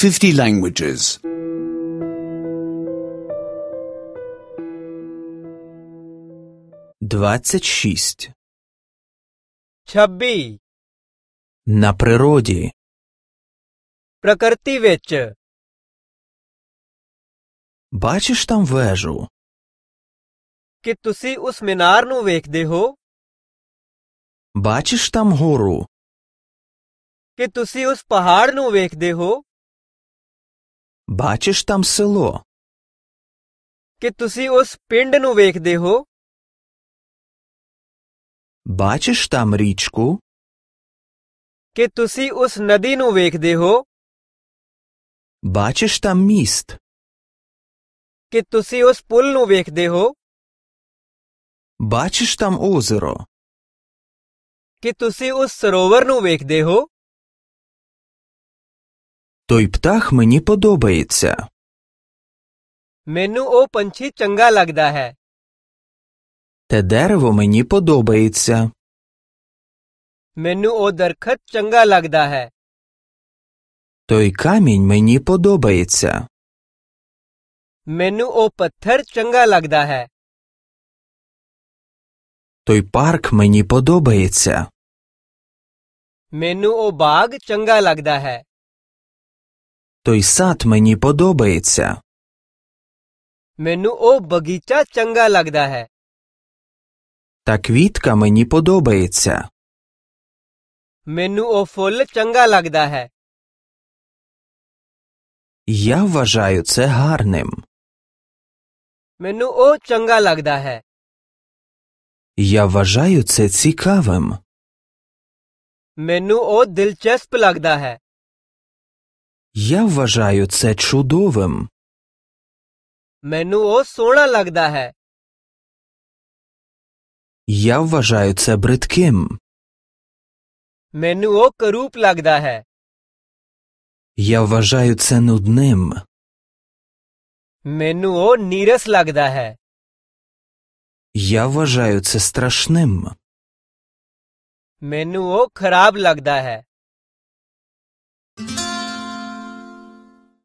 50 languages. 26. 26 На природі. ਪ੍ਰਕਿਰਤੀ ਵਿੱਚ Бачиш там вежу? ਕਿ ਤੁਸੀਂ ਉਸ ਮੀਨਾਰ ਨੂੰ ਵੇਖਦੇ ਹੋ Бачиш там гору? ਕਿ ਤੁਸੀਂ ਉਸ ਪਹਾੜ ਨੂੰ ਵੇਖਦੇ ਹੋ Бачиш там село? ਕਿ ਤੁਸੀਂ ਉਸ ਪਿੰਡ ਨੂੰ ਵੇਖਦੇ ਹੋ Бачиш там річку? ਕਿ ਤੁਸੀਂ ਉਸ ਨਦੀ ਨੂੰ ਵੇਖਦੇ ਹੋ Бачиш там міст? ਕਿ ਤੁਸੀਂ ਉਸ ਪੁਲ ਨੂੰ ਵੇਖਦੇ ਹੋ Бачиш там озеро? ਕਿ ਤੁਸੀਂ ਉਸ ਸਰੋਵਰ ਨੂੰ ਵੇਖਦੇ ਹੋ Той птах мені подобається. ਮੈਨੂੰ ਉਹ ਪੰਛੀ ਚੰਗਾ ਲੱਗਦਾ ਹੈ Те дерево мені подобається. ਮੈਨੂੰ ਉਹ ਦਰਖਤ ਚੰਗਾ ਲੱਗਦਾ ਹੈ Той камінь мені подобається. ਮੈਨੂੰ ਉਹ ਪੱਥਰ ਚੰਗਾ ਲੱਗਦਾ ਹੈ Той парк мені подобається. ਮੈਨੂੰ ਉਹ ਬਾਗ ਚੰਗਾ ਲੱਗਦਾ ਹੈ Той сад мені подобається. ਮੈਨੂੰ ਉਹ ਬਗੀਚਾ ਚੰਗਾ ਲੱਗਦਾ ਹੈ Та квітка мені подобається. ਮੈਨੂੰ ਉਹ ਫੁੱਲ ਚੰਗਾ ਲੱਗਦਾ ਹੈ Я вважаю це гарним. ਮੈਨੂੰ ਉਹ ਚੰਗਾ ਲੱਗਦਾ ਹੈ Я вважаю це цікавим. ਮੈਨੂੰ ਉਹ ਦਿਲਚਸਪ ਲੱਗਦਾ ਹੈ Я вважаю це чудовим. ਮੈਨੂੰ ਉਹ ਸੋਹਣਾ ਲੱਗਦਾ ਹੈ Я вважаю це бридким. ਮੈਨੂੰ ਉਹ ਕਰੂਪ ਲੱਗਦਾ ਹੈ Я вважаю це нудним. ਮੈਨੂੰ ਉਹ ਨੀਰਸ ਲੱਗਦਾ ਹੈ Я вважаю це страшним. ਮੈਨੂੰ ਉਹ ਖਰਾਬ ਲੱਗਦਾ ਹੈ